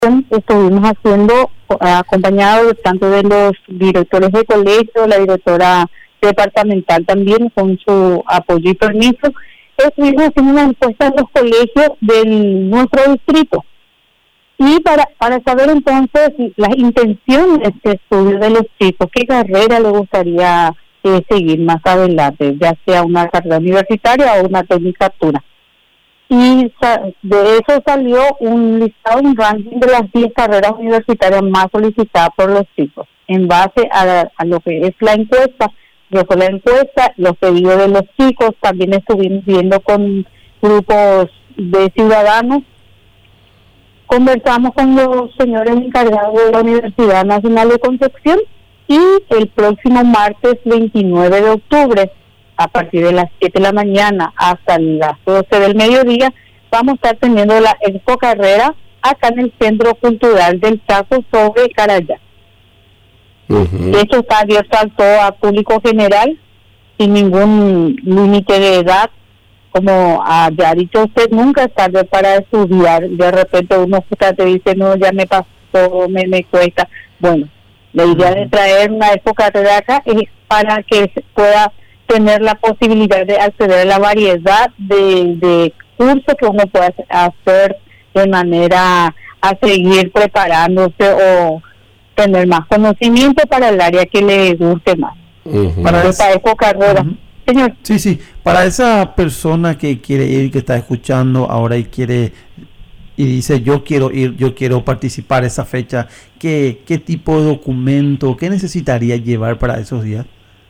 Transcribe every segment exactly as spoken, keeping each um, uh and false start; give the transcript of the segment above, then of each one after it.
estuvimos haciendo, acompañados tanto de los directores de colegio, la directora departamental también, con su apoyo y permiso, estuvimos haciendo una encuesta en los colegios de nuestro distrito. Y para para saber entonces las intenciones de estudio de los chicos, qué carrera les gustaría eh, seguir más adelante, ya sea una carrera universitaria o una tecnicatura. Y de eso salió un listado, un ranking de las diez carreras universitarias más solicitadas por los chicos, en base a, a lo que es la encuesta, que fue la encuesta, los pedidos de los chicos. También estuvimos viendo con grupos de ciudadanos. Conversamos con los señores encargados de la Universidad Nacional de Concepción y el próximo martes veintinueve de octubre, a partir de las siete de la mañana hasta las doce del mediodía, vamos a estar teniendo la Expo Carrera acá en el Centro Cultural del Chaco sobre Carayá. Uh-huh. Esto está abierto a todo a público general, sin ningún límite de edad. Como ya ha dicho usted, nunca es tarde para estudiar. De repente uno te dice, no, ya me pasó, me, me cuesta. Bueno, la idea uh-huh. de traer una Expo Carrera acá es para que se pueda tener la posibilidad de acceder a la variedad de, de cursos que uno puede hacer de manera a seguir preparándose o tener más conocimiento para el área que le guste más. Uh-huh. Para esa Expo Carrera. Uh-huh. Señor. Sí, sí, para esa persona que quiere ir, que está escuchando ahora y quiere y dice yo quiero ir, yo quiero participar esa fecha, ¿qué, qué tipo de documento, qué necesitaría llevar para esos días?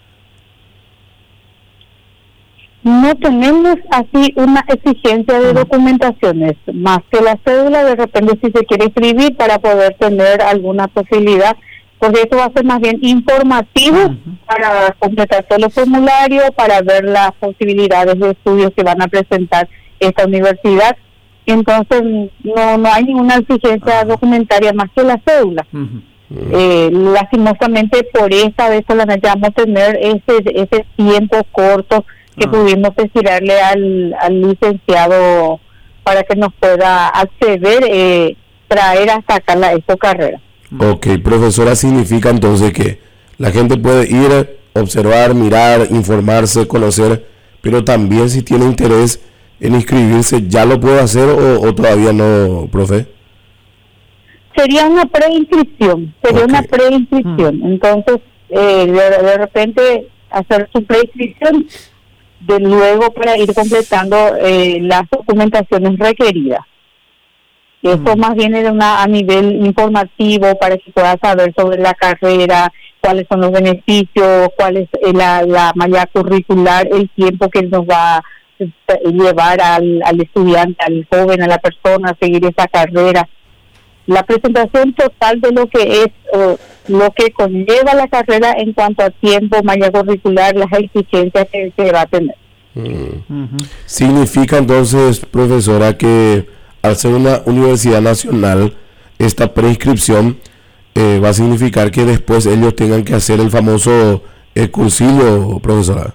No tenemos así una exigencia de documentaciones, más que la cédula. De repente si se quiere escribir para poder tener alguna posibilidad, porque eso va a ser más bien informativo uh-huh. para completar todos los formularios, para ver las posibilidades de estudios que van a presentar esta universidad. Entonces no no hay ninguna exigencia uh-huh. documentaria más que la cédula. Uh-huh. Eh, lastimosamente por esta vez solamente vamos a tener ese ese tiempo corto que uh-huh. pudimos estirarle al, al licenciado para que nos pueda acceder, eh, traer hasta acá la Expo Carrera. Ok, profesora, significa entonces que la gente puede ir, observar, mirar, informarse, conocer, pero también si tiene interés en inscribirse, ¿ya lo puede hacer o, o todavía no, profe? Sería una preinscripción, sería okay. una preinscripción. Mm. Entonces, eh, de, de repente hacer su preinscripción, de luego para ir completando eh, las documentaciones requeridas. Esto mm. más bien es una, a nivel informativo para que pueda saber sobre la carrera, cuáles son los beneficios, cuál es la, la malla curricular, el tiempo que nos va a llevar al, al estudiante, al joven, a la persona a seguir esa carrera. La presentación total de lo que es uh, lo que conlleva la carrera en cuanto a tiempo, malla curricular, las exigencias que se va a tener. Mm. Uh-huh. Significa entonces, profesora, que al ser una universidad nacional, esta preinscripción eh, va a significar que después ellos tengan que hacer el famoso eh, cursillo, profesora.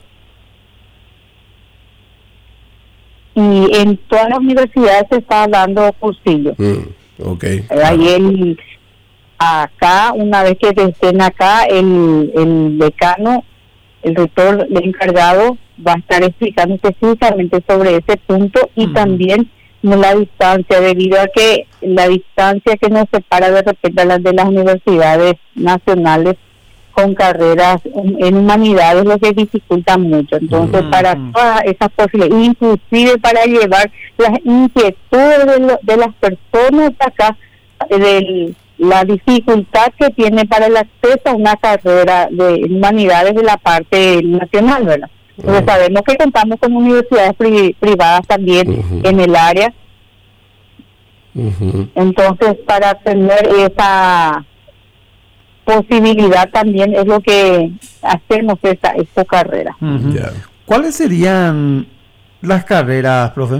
Y en todas las universidades se está dando cursillo. Mm, okay. Ahí el, acá, una vez que estén acá, el, el decano, el rector, el encargado, va a estar explicando específicamente sobre ese punto y mm. también la distancia, debido a que la distancia que nos separa de repente a las de las universidades nacionales con carreras en, en humanidades, lo que dificulta mucho. Entonces, mm. para todas esas posibilidades, inclusive para llevar las inquietudes de, lo, de las personas acá, de la dificultad que tiene para el acceso a una carrera de humanidades de la parte nacional, ¿verdad? Entonces uh-huh. sabemos que contamos con universidades pri- privadas también uh-huh. en el área. Uh-huh. Entonces, para tener esa posibilidad también es lo que hacemos esta, esta carrera. Uh-huh. Yeah. ¿Cuáles serían las carreras, profe?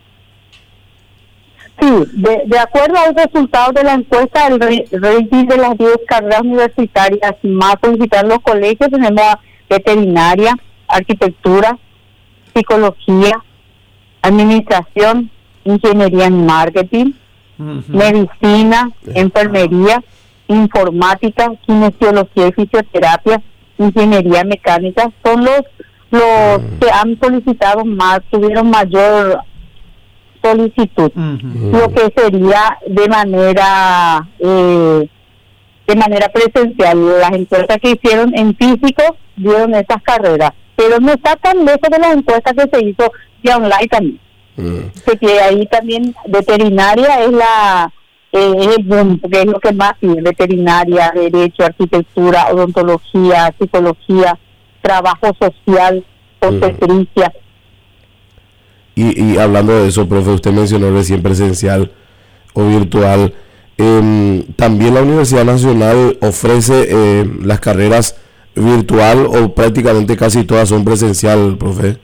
Sí, de, de acuerdo a los resultados de la encuesta, el ranking de las diez carreras universitarias más solicitadas en los colegios, tenemos veterinaria, arquitectura, psicología, administración, ingeniería en marketing, uh-huh. medicina, uh-huh. enfermería, informática, kinesiología y fisioterapia, ingeniería mecánica, son los los uh-huh. que han solicitado más, tuvieron mayor solicitud, uh-huh. lo que sería de manera eh, de manera presencial. Las encuestas que hicieron en físico dieron esas carreras, pero no está tan lejos de las encuestas que se hizo ya online también. Uh-huh. Que ahí también veterinaria es la eh, es el boom, porque es lo que más tiene: veterinaria, derecho, arquitectura, odontología, psicología, trabajo social, obstetricia. Uh-huh. Y, y hablando de eso, profe, usted mencionó recién presencial o virtual. Eh, también la Universidad Nacional ofrece eh, las carreras virtual, o prácticamente casi todas son presencial, profe.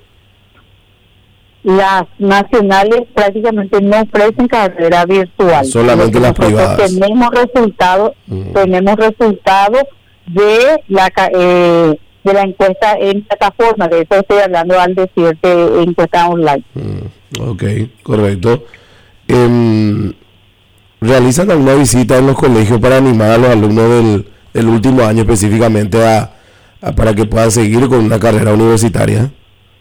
Las nacionales prácticamente no ofrecen carrera virtual. Solamente las privadas. Tenemos resultados, uh-huh. tenemos resultados de la eh, de la encuesta en plataforma, de eso estoy hablando al decirte encuesta online. Mm, ok, correcto. Eh, ¿Realizan alguna visita en los colegios para animar a los alumnos del, del último año específicamente a, a para que puedan seguir con una carrera universitaria?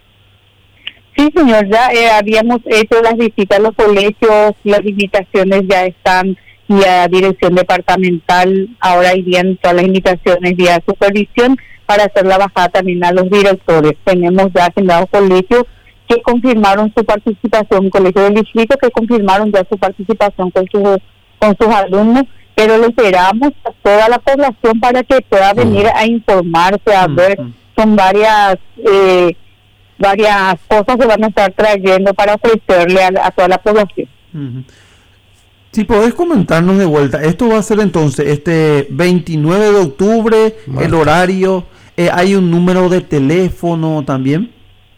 Sí, señor, ya eh, habíamos hecho las visitas a los colegios, las invitaciones ya están vía dirección departamental, ahora irían todas las invitaciones vía supervisión para hacer la bajada también a los directores. Tenemos ya agendados colegios que confirmaron su participación, colegios del distrito que confirmaron ya su participación con, su, con sus alumnos, pero le esperamos a toda la población para que pueda venir a informarse, a uh-huh. ver, son varias eh, varias cosas que van a estar trayendo para ofrecerle a, a toda la población. Uh-huh. Si podés comentarnos de vuelta, esto va a ser entonces este veintinueve de octubre, Marta. El horario, eh, ¿hay un número de teléfono también?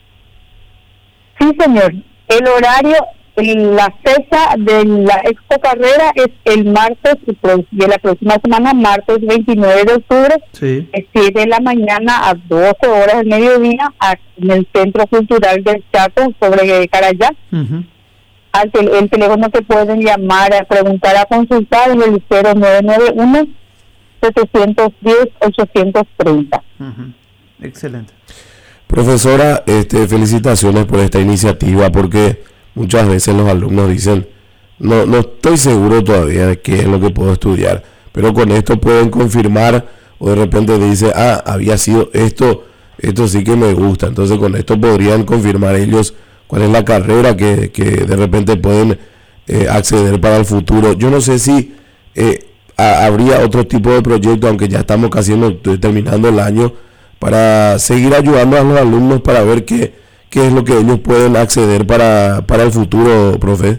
Sí, señor, el horario, la fecha de la expo carrera es el martes de la próxima semana, martes veintinueve de octubre, sí. de siete de la mañana a doce horas del mediodía, en el Centro Cultural del Chaco, sobre Carayá. Uh-huh. Al tel- el teléfono que pueden llamar a preguntar, a consultar es el cero nueve nueve uno, setecientos diez, ochocientos treinta. Uh-huh. Excelente. Profesora, este, felicitaciones por esta iniciativa, porque muchas veces los alumnos dicen, no, no estoy seguro todavía de qué es lo que puedo estudiar, pero con esto pueden confirmar, o de repente dice, ah, había sido esto, esto sí que me gusta, entonces con esto podrían confirmar ellos cuál es la carrera que, que de repente pueden eh, acceder para el futuro. Yo no sé si eh, a, habría otro tipo de proyecto, aunque ya estamos casi en, terminando el año, para seguir ayudando a los alumnos para ver qué, qué es lo que ellos pueden acceder para, para el futuro, profe.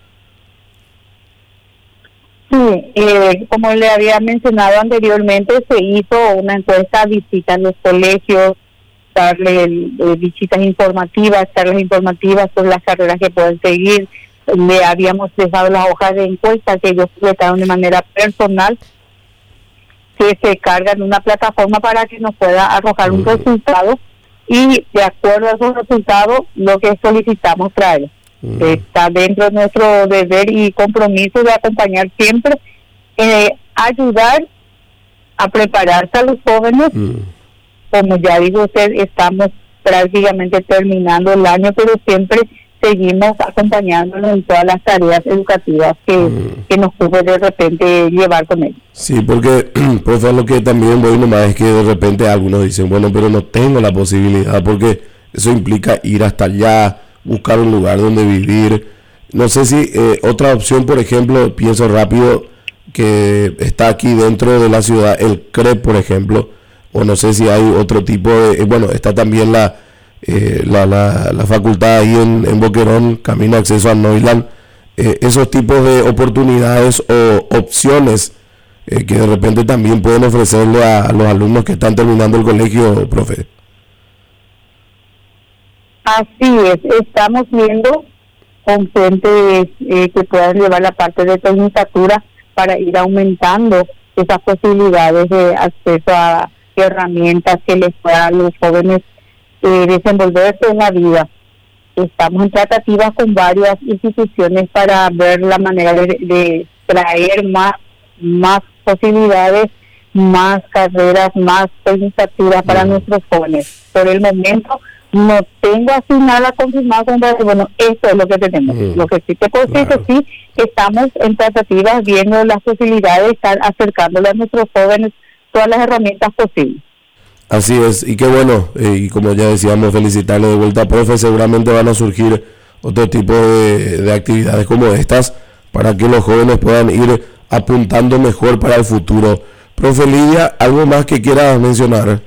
Sí, eh, como le había mencionado anteriormente, se hizo una encuesta, visita en los colegios, darle eh, visitas informativas, charlas informativas sobre las carreras que pueden seguir. Le habíamos dejado las hojas de encuesta que ellos completaron de manera personal, que se cargan en una plataforma para que nos pueda arrojar un resultado, y de acuerdo a esos resultados lo que solicitamos traer. Uh-huh. Está dentro de nuestro deber y compromiso de acompañar siempre, eh, ayudar a prepararse a los jóvenes. Uh-huh. Como ya digo usted, estamos prácticamente terminando el año, pero siempre seguimos acompañándonos en todas las tareas educativas que, mm. que nos puede de repente llevar con ellos. Sí, porque, profe, lo que también voy nomás es que de repente algunos dicen, bueno, pero no tengo la posibilidad, porque eso implica ir hasta allá, buscar un lugar donde vivir. No sé si eh, otra opción, por ejemplo, pienso rápido, que está aquí dentro de la ciudad, el C R E P, por ejemplo, o no sé si hay otro tipo de, eh, bueno, está también la eh, la, la, la facultad ahí en, en Boquerón, camino acceso a Neuland, eh, esos tipos de oportunidades o opciones eh, que de repente también pueden ofrecerle a, a los alumnos que están terminando el colegio, profe. Así es, estamos viendo con fuentes eh, que puedan llevar la parte de tecnicatura para ir aumentando esas posibilidades de acceso a herramientas que les puedan a los jóvenes eh, desenvolverse en la vida. estamos en tratativas con varias instituciones para ver la manera de, de traer más, más posibilidades, más carreras, más tecnicaturas para mm. nuestros jóvenes. Por el momento no tengo así nada confirmado, bueno, esto es lo que tenemos. Mm. Lo que sí te puedo decir claro. que sí, estamos en tratativas viendo las posibilidades de estar acercándole a nuestros jóvenes todas las herramientas posibles. Así es, y qué bueno, eh, y como ya decíamos, felicitarle de vuelta, profe. Seguramente van a surgir otro tipo de, de actividades como estas para que los jóvenes puedan ir apuntando mejor para el futuro. Profe Lidia, ¿algo más que quieras mencionar?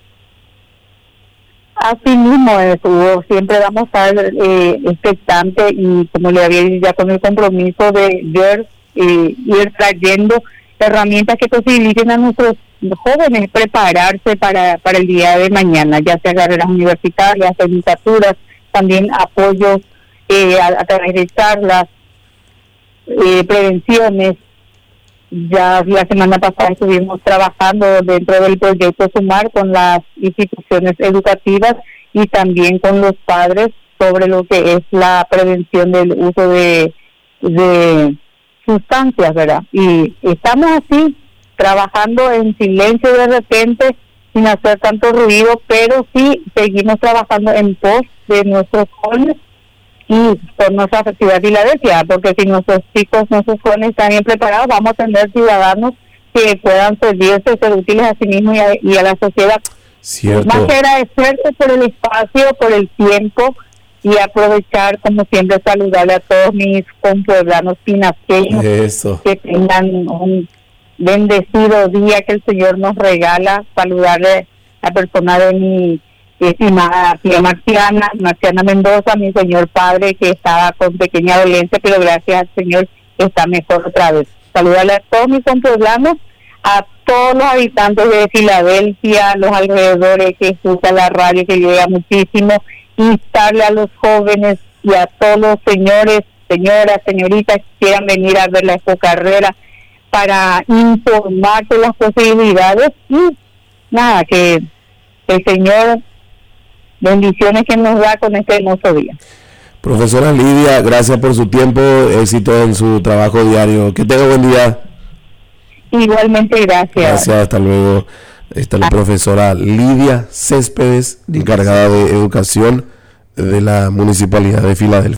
Así mismo, Hugo, siempre vamos a estar eh, expectantes y como le había dicho ya con el compromiso de ver, eh, ir trayendo herramientas que posibiliten a nuestros jóvenes prepararse para, para el día de mañana, ya sea carreras universitarias, tecnicaturas, también apoyos eh, a, a través de charlas, eh, prevenciones. Ya la semana pasada estuvimos trabajando dentro del proyecto Sumar con las instituciones educativas y también con los padres sobre lo que es la prevención del uso de, de sustancias, ¿verdad? Y estamos así, trabajando en silencio de repente, sin hacer tanto ruido, pero sí seguimos trabajando en pos de nuestros jóvenes y por nuestra actividad Filadelfia, porque si nuestros chicos, nuestros jóvenes están bien preparados, vamos a tener ciudadanos que puedan servirse, ser útiles a sí mismos y a, y a la sociedad. Cierto. Más que agradecerte por el espacio, por el tiempo y aprovechar, como siempre, saludarle a todos mis compueblanos pinasqueños. Eso. Que tengan un bendecido día que el Señor nos regala. Saludarle a la persona de mi estimada tía Marciana, Marciana Mendoza, mi señor padre, que estaba con pequeña dolencia, pero gracias al Señor está mejor otra vez. Saludarle a todos mis compueblanos, a todos los habitantes de Filadelfia, los alrededores, que escucha la radio, que llega muchísimo, instarle a los jóvenes y a todos los señores, señoras, señoritas que quieran venir a ver la expocarrera para informarse de las posibilidades y nada, que el Señor bendiciones que nos da con este hermoso día. Profesora Lidia, gracias por su tiempo, éxito en su trabajo diario, que tenga buen día. Igualmente, gracias. Gracias, hasta luego. Está la profesora Lidia Céspedes, encargada de educación de la Municipalidad de Filadelfia.